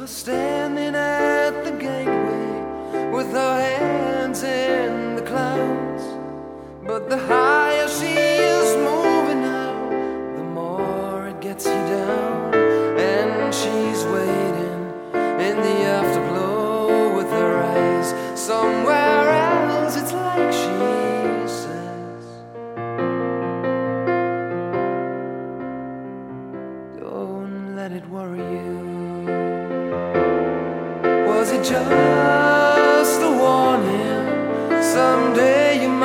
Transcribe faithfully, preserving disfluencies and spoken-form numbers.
standing at the gateway with her hands in the clouds. But the higher she is moving now, the more it gets you down. And she's waiting in the afterglow with her eyes somewhere else. It's like she says, don't let it worry you. Was it just a warning? Someday you